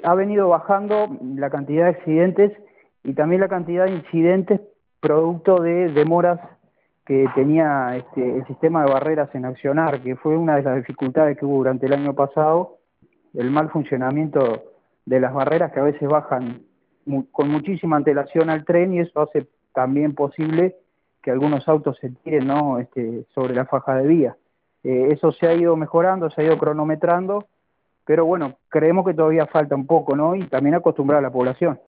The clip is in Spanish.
ha venido bajando la cantidad de accidentes y también la cantidad de incidentes producto de demoras que tenía el sistema de barreras en accionar, que fue una de las dificultades que hubo durante el año pasado, el mal funcionamiento de las barreras que a veces bajan con muchísima antelación al tren y eso hace también posible que algunos autos se tiren, ¿no? Sobre la faja de vía. Eso se ha ido mejorando, se ha ido cronometrando, pero bueno, creemos que todavía falta un poco, ¿no? Y también acostumbrar a la población.